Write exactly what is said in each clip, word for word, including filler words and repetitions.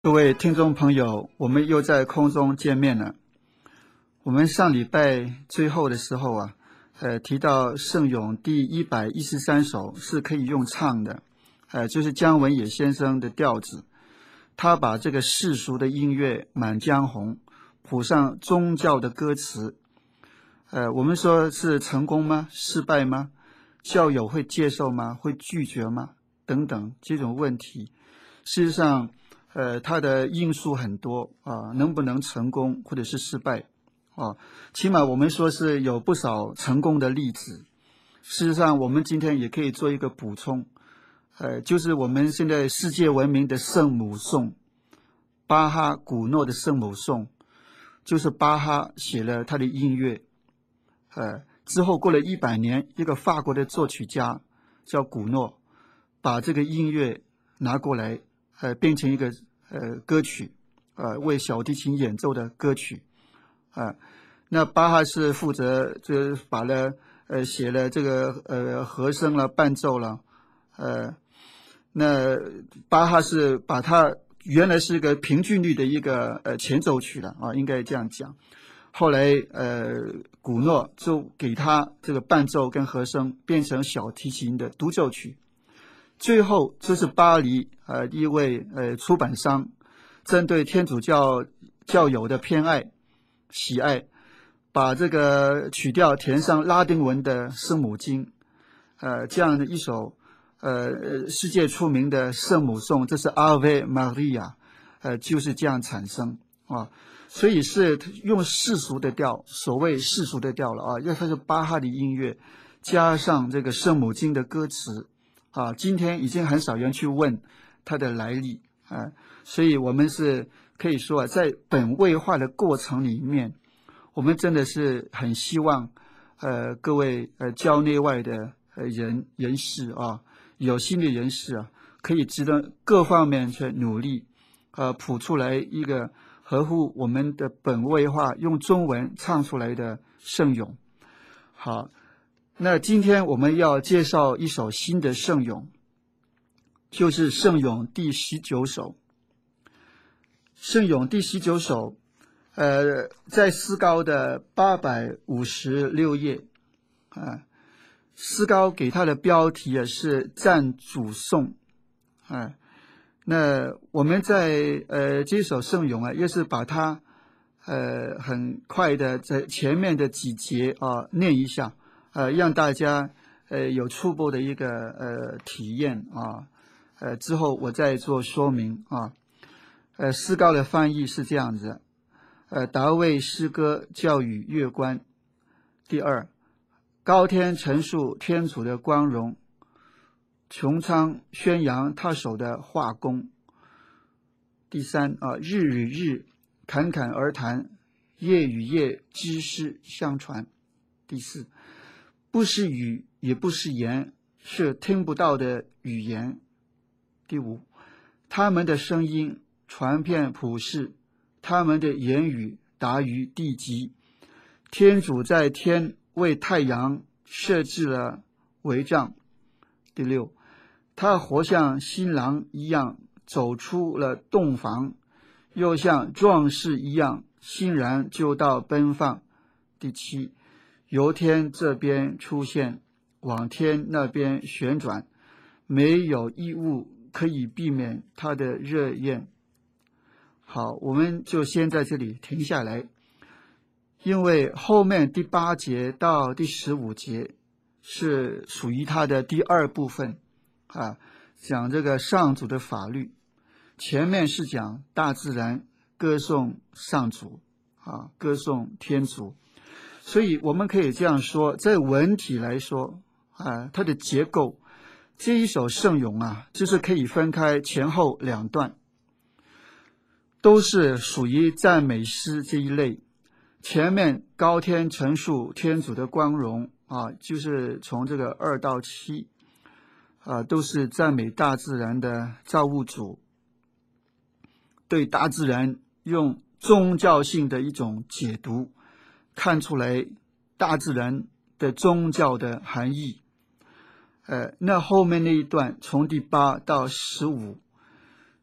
各位听众朋友，我们又在空中见面了。我们上礼拜最后的时候啊，呃，提到圣咏第一百一十三首是可以用唱的，呃，就是姜文也先生的调子，他把这个世俗的音乐《满江红》谱上宗教的歌词，呃，我们说是成功吗？失败吗？教友会接受吗？会拒绝吗？等等这种问题，事实上。呃，它的因素很多啊，能不能成功或者是失败啊？起码我们说是有不少成功的例子。事实上，我们今天也可以做一个补充，呃，就是我们现在世界闻名的圣母颂，巴哈古诺的圣母颂，就是巴哈写了他的音乐，呃，之后过了一百年，一个法国的作曲家叫古诺，把这个音乐拿过来。呃，变成一个呃歌曲，呃，为小提琴演奏的歌曲，啊、呃，那巴哈是负责就把了呃写了这个呃和声了、伴奏了，呃，那巴哈是把它原来是一个平均律的一个呃前奏曲了啊，应该这样讲。后来呃古诺就给他这个伴奏跟和声变成小提琴的独奏曲。最后，这是巴黎呃一位呃出版商针对天主教教友的偏爱喜爱，把这个曲调填上拉丁文的圣母经，呃这样的一首呃世界出名的圣母颂，这是阿维玛利亚，呃就是这样产生啊，所以是用世俗的调，所谓世俗的调了啊，要说是巴哈的音乐加上这个圣母经的歌词。啊，今天已经很少人去问它的来历啊，所以我们是可以说啊，在本位化的过程里面，我们真的是很希望，呃，各位呃教内外的呃人人士啊，有心的人士啊，可以值得各方面去努力，呃，谱出来一个合乎我们的本位化，用中文唱出来的圣咏。好。那今天我们要介绍一首新的圣咏，就是圣咏第十九首。圣咏第十九首，呃，在诗高的八百五十六页啊，诗高给它的标题啊是赞主颂啊。那我们在呃这首圣咏啊，也是把它呃很快的在前面的几节啊念一下。呃，让大家呃有初步的一个呃体验啊，呃之后我再做说明啊。呃，诗高的翻译是这样子，呃，达卫诗歌教育乐观。第二，高天陈述天主的光荣，穹苍宣扬他手的画工。第三啊，日与日侃侃而谈，夜与夜知识相传。第四。不是语，也不是言，是听不到的语言。第五，他们的声音传遍普世，他们的言语达于地极。天主在天为太阳设置了帷帐。第六，他活像新郎一样走出了洞房，又像壮士一样欣然就到奔放。第七，由天这边出现，往天那边旋转，没有异物可以避免它的热焰。好，我们就先在这里停下来，因为后面第八节到第十五节是属于它的第二部分啊，讲这个上主的法律，前面是讲大自然歌颂上主啊，歌颂天主。所以我们可以这样说，在文体来说啊，它的结构，这一首圣咏啊，就是可以分开前后两段，都是属于赞美诗这一类。前面高天陈述天主的光荣啊，就是从这个二到七啊，都是赞美大自然的造物主，对大自然用宗教性的一种解读，看出来大自然的宗教的含义。呃，那后面那一段从第八到十五，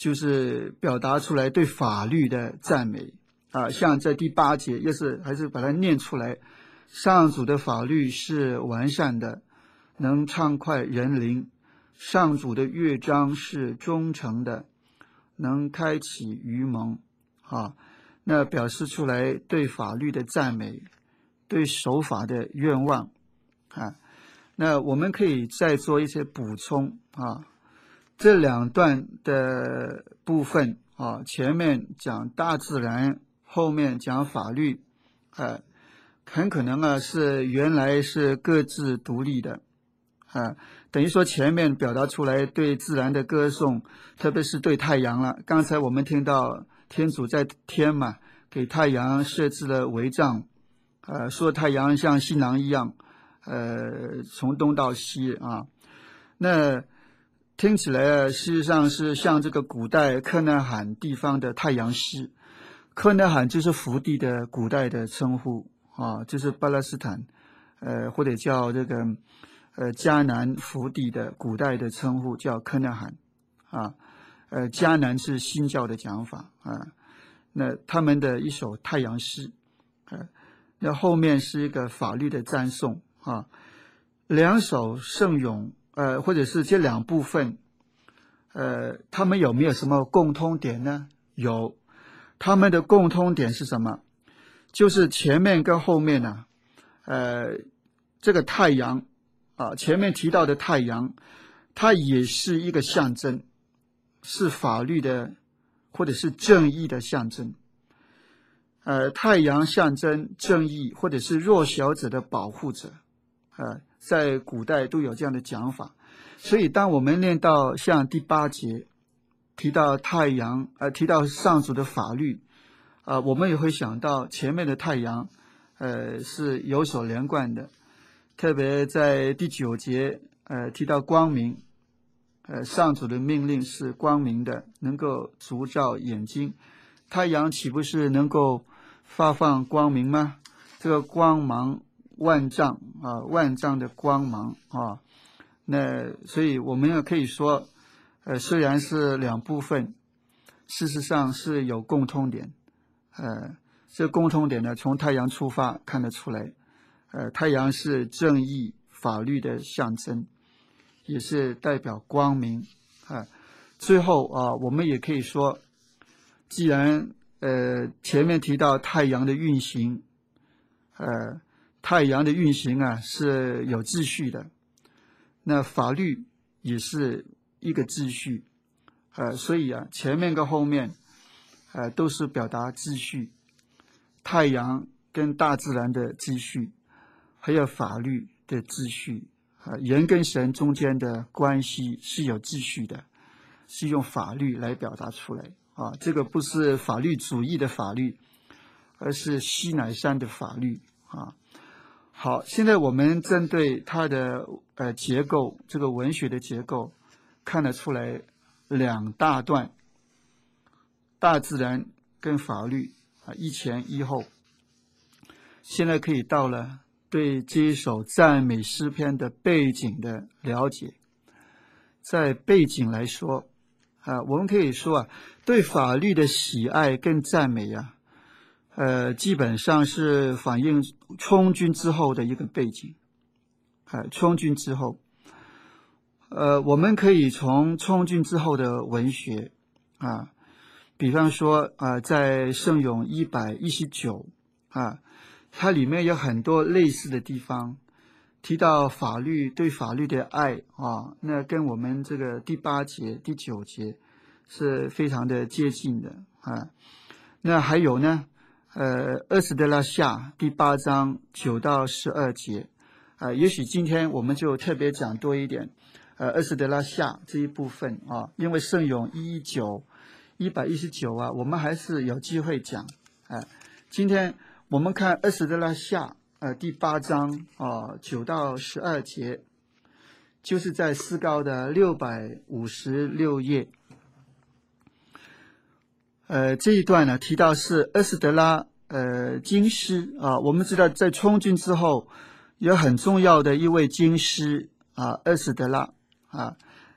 就是表达出来对法律的赞美啊，像在第八节也是还是把它念出来，上主的法律是完善的，能畅快人灵，上主的乐章是忠诚的，能开启愚蒙啊，那表示出来对法律的赞美，对守法的愿望啊。那我们可以再做一些补充啊，这两段的部分啊，前面讲大自然，后面讲法律，啊，很可能啊是原来是各自独立的，啊，等于说前面表达出来对自然的歌颂，特别是对太阳了。刚才我们听到天主在天嘛，给太阳设置了帷帐，呃，说太阳像新郎一样，呃，从东到西啊，那听起来啊，事实上是像这个古代克纳罕地方的太阳师。克纳罕就是福地的古代的称呼啊，就是巴勒斯坦，呃，或者叫这个呃迦南福地的古代的称呼叫克纳罕啊，呃，迦南是新教的讲法啊。那他们的一首太阳诗，呃，那后面是一个法律的赞颂啊，两首圣咏，呃，或者是这两部分，呃，他们有没有什么共通点呢？有。他们的共通点是什么？就是前面跟后面呢、啊，呃，这个太阳啊，前面提到的太阳，它也是一个象征，是法律的或者是正义的象征。呃，太阳象征正义或者是弱小者的保护者，呃，在古代都有这样的讲法。所以，当我们念到像第八节。提到太阳，呃，提到上主的法律，啊、呃，我们也会想到前面的太阳，呃，是有所连贯的。特别在第九节，呃，提到光明，呃，上主的命令是光明的，能够烛照眼睛。太阳岂不是能够发放光明吗？这个光芒万丈啊、呃，万丈的光芒啊，那所以我们也可以说。呃，虽然是两部分，事实上是有共通点。呃，这共通点呢，从太阳出发看得出来。呃，太阳是正义、法律的象征，也是代表光明。啊、呃，最后啊，我们也可以说，既然呃前面提到太阳的运行，呃，太阳的运行啊是有秩序的，那法律也是。一个秩序，呃，所以啊，前面跟后面，呃，都是表达秩序，太阳跟大自然的秩序，还有法律的秩序，啊、呃，人跟神中间的关系是有秩序的，是用法律来表达出来啊，这个不是法律主义的法律，而是西乃山的法律啊。好，现在我们针对它的呃结构，这个文学的结构。看得出来两大段，大自然跟法律啊，一前一后。现在可以到了对这一首赞美诗篇的背景的了解。在背景来说啊，我们可以说啊，对法律的喜爱跟赞美啊，呃，基本上是反映充军之后的一个背景。啊，充军之后。呃，我们可以从充军之后的文学啊，比方说啊，在圣咏一百一十九啊，它里面有很多类似的地方，提到法律对法律的爱啊，那跟我们这个第八节、第九节是非常的接近的啊。那还有呢，呃，厄斯德拉夏第八章九到十二节啊，也许今天我们就特别讲多一点。呃，厄斯德拉夏这一部分啊，因为圣咏一一九、一百一十九啊，我们还是有机会讲。哎、呃，今天我们看厄斯德拉夏呃第八章啊九到十二节，就是在思高的六百五十六页。呃，这一段呢提到是厄斯德拉呃经师啊，我们知道在充军之后有很重要的一位经师啊，厄斯德拉。啊，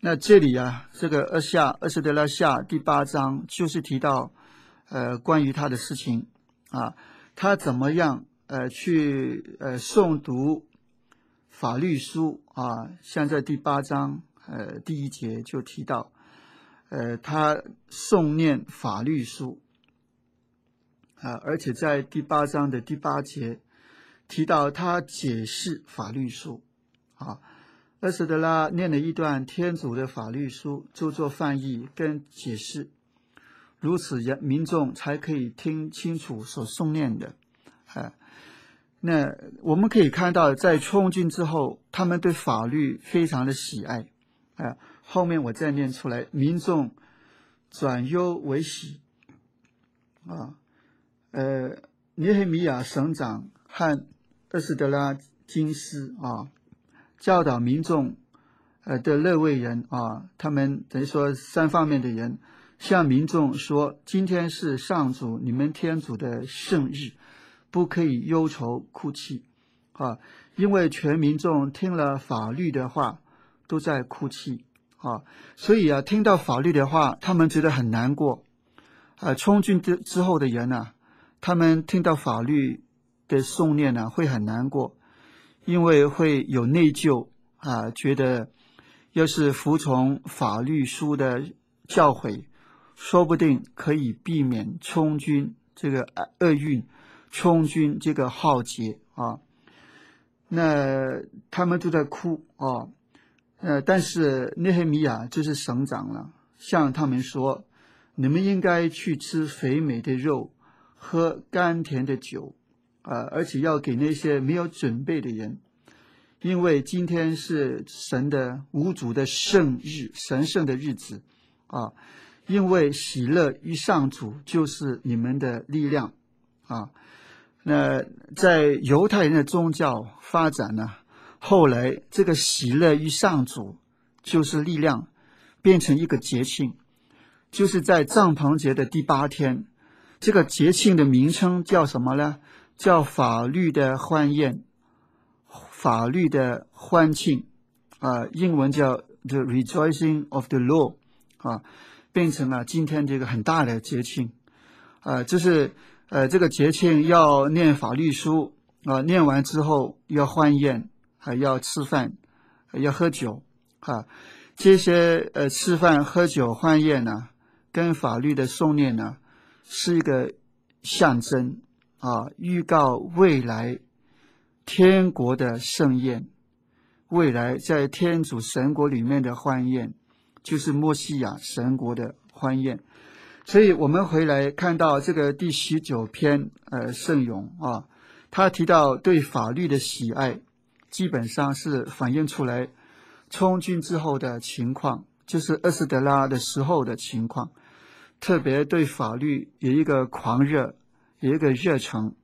那这里啊，这个厄夏厄斯德拉下第八章就是提到，呃，关于他的事情啊，他怎么样呃去呃诵读法律书啊，像在第八章呃第一节就提到，呃，他诵念法律书啊，而且在第八章的第八节提到他解释法律书啊。厄斯德拉念了一段天主的法律书，就做翻译跟解释，如此人民众才可以听清楚所诵念的。啊，那我们可以看到，在充军之后，他们对法律非常的喜爱。啊，后面我再念出来，民众转忧为喜。啊，呃，尼黑米亚省长和厄斯德拉经师啊。教导民众呃的勒卫人啊，他们等于说三方面的人向民众说，今天是上主你们天主的圣日，不可以忧愁哭泣啊，因为全民众听了法律的话都在哭泣啊，所以啊听到法律的话他们觉得很难过啊。充军之之后的人呢、啊，他们听到法律的诵念呢、啊、会很难过，因为会有内疚啊，觉得要是服从法律书的教诲，说不定可以避免充军这个厄运，充军这个浩劫啊。那他们都在哭啊，呃，但是内黑米亚就是省长了，向他们说，你们应该去吃肥美的肉，喝甘甜的酒。啊，而且要给那些没有准备的人，因为今天是神的无主的圣日，神圣的日子啊！因为喜乐于上主就是你们的力量啊！那在犹太人的宗教发展呢，后来这个喜乐于上主就是力量，变成一个节庆，就是在帐篷节的第八天，这个节庆的名称叫什么呢？叫法律的欢宴，法律的欢庆啊，英文叫 The Rejoicing of the Law 啊，变成了今天这个很大的节庆啊，就是呃这个节庆要念法律书啊，念完之后要欢宴，还要吃饭，要喝酒啊，这些呃吃饭喝酒欢宴呢，跟法律的诵念呢是一个象征。啊，预告未来天国的盛宴，未来在天主神国里面的欢宴，就是默西亚神国的欢宴。所以我们回来看到这个第十九篇呃圣咏啊，他提到对法律的喜爱，基本上是反映出来充军之后的情况，就是厄斯德拉的时候的情况，特别对法律有一个狂热。有一个热忱。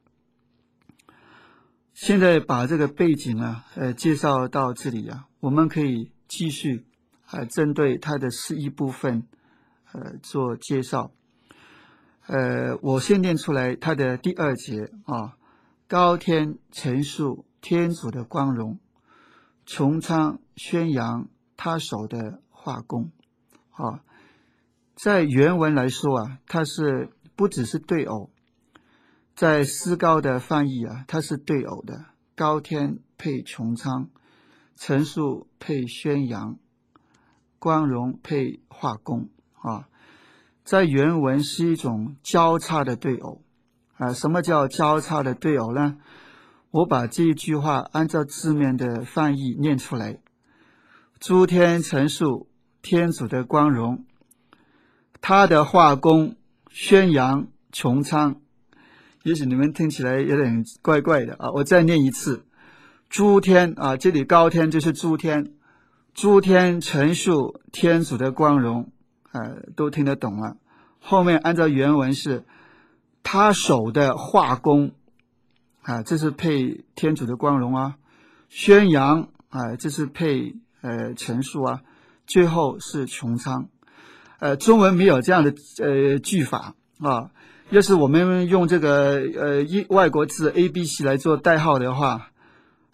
现在把这个背景啊，呃，介绍到这里啊，我们可以继续呃，针对它的释义部分，呃，做介绍。呃，我先念出来它的第二节啊，高天陈述天主的光荣，穹苍宣扬他手的画工啊。在原文来说啊，它是不只是对偶。在思高的翻译啊，它是对偶的，高天配穹苍，陈述配宣扬，光荣配画工啊。在原文是一种交叉的对偶啊。什么叫交叉的对偶呢？我把这一句话按照字面的翻译念出来：诸天陈述天主的光荣，他的画工宣扬穹苍。也许你们听起来有点怪怪的啊，我再念一次：诸天啊，这里高天就是诸天，诸天陈述天主的光荣，呃，都听得懂了。后面按照原文是他手的画工啊，这是配天主的光荣啊，宣扬啊，这是配呃陈述啊，最后是穹苍。呃，中文没有这样的呃句法啊。要是我们用这个呃一外国字 A B C 来做代号的话，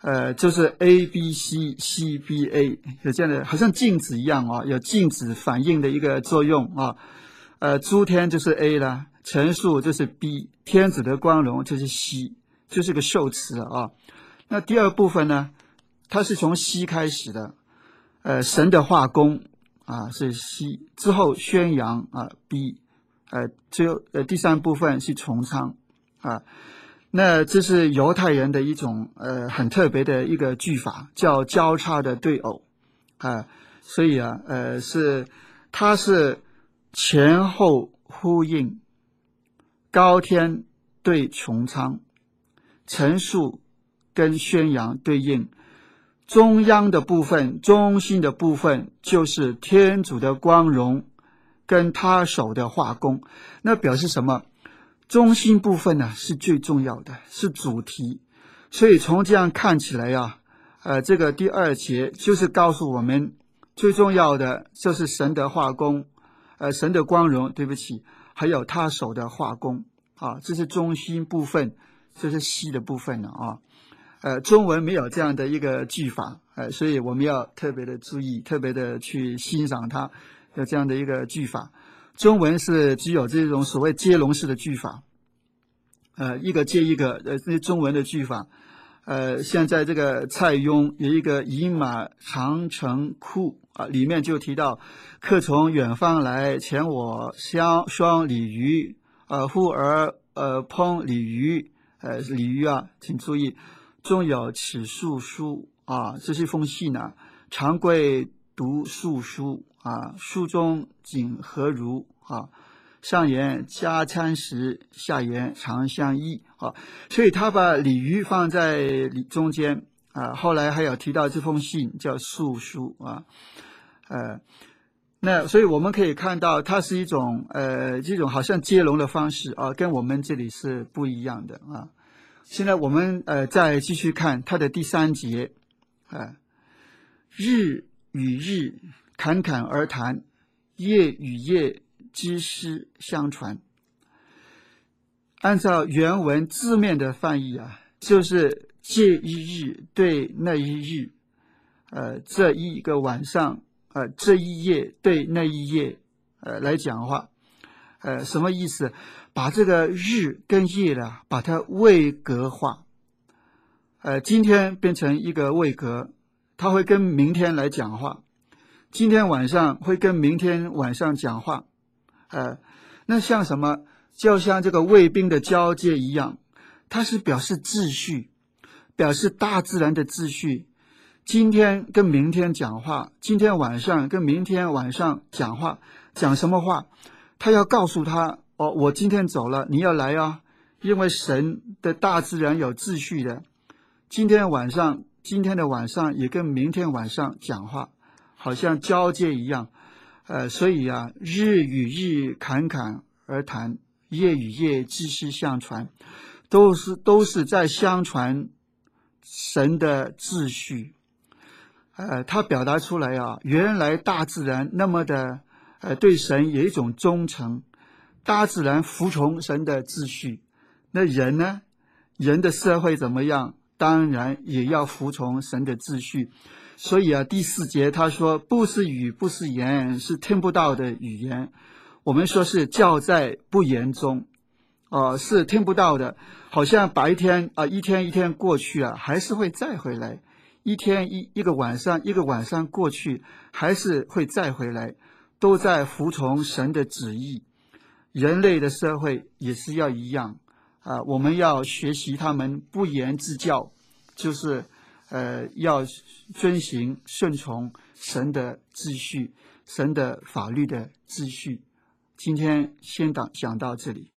呃，就是 A B C C B A 有这样的，好像镜子一样啊，有镜子反应的一个作用啊。呃，诸天就是 A 啦，陈述就是 B， 天主的光荣就是 C， 就是个受词啊。那第二部分呢，它是从 C 开始的，呃，神的化工啊是 C， 之后宣扬啊 B， 呃，最后呃第三部分是重唱啊。那这是犹太人的一种呃很特别的一个句法，叫交叉的对偶啊，所以啊呃是它是前后呼应，高天对穹苍，陈述跟宣扬对应，中央的部分中心的部分就是天主的光荣跟他手的化工。那表示什么？中心部分呢是最重要的，是主题。所以从这样看起来啊，呃，这个第二节就是告诉我们，最重要的就是神的化工，呃，神的光荣，对不起，还有他手的化工啊，这是中心部分，这是西的部分了啊。呃，中文没有这样的一个句法，呃，所以我们要特别的注意，特别的去欣赏它，有这样的一个句法。中文是只有这种所谓接龙式的句法，呃，一个接一个，呃，这中文的句法，呃，现在这个蔡邕有一个饮马长城窟啊，里面就提到，客从远方来，前我相双鲤鱼，呃，忽而呃烹鲤鱼，呃，鲤鱼啊，请注意，中有此述书啊，这是一封信啊，常贵读述书。啊，书中景何如啊？上言加餐食，下言常相依啊。所以他把鲤鱼放在中间啊。后来还有提到这封信叫述书啊，呃，那所以我们可以看到，它是一种呃这种好像接龙的方式啊，跟我们这里是不一样的啊。现在我们呃再继续看它的第三节啊，日与日侃侃而谈，夜与夜知诗相传。按照原文字面的翻译啊，就是这一日对那一日，呃，这一个晚上，呃，这一夜对那一夜，呃，来讲话，呃，什么意思？把这个日跟夜呢，把它位格化，呃，今天变成一个位格，它会跟明天来讲话。今天晚上会跟明天晚上讲话，呃，那像什么？就像这个卫兵的交接一样，它是表示秩序，表示大自然的秩序。今天跟明天讲话，今天晚上跟明天晚上讲话，讲什么话？他要告诉他，哦，我今天走了，你要来啊，因为神的大自然有秩序的。今天晚上，今天的晚上也跟明天晚上讲话。好像交接一样，呃，所以啊，日与日侃侃而谈，夜与夜知诗相传，都是都是在相传神的秩序。呃，他表达出来啊，原来大自然那么的，呃，对神有一种忠诚，大自然服从神的秩序。那人呢？人的社会怎么样？当然也要服从神的秩序。所以啊，第四节他说，不是语，不是言，是听不到的语言。我们说是教在不言中，呃，是听不到的。好像白天啊、呃，一天一天过去啊，还是会再回来。一天一一个晚上，一个晚上过去，还是会再回来，都在服从神的旨意。人类的社会也是要一样啊、呃，我们要学习他们不言之教，就是。呃，要遵行顺从神的秩序，神的法律的秩序。今天先讲讲到这里。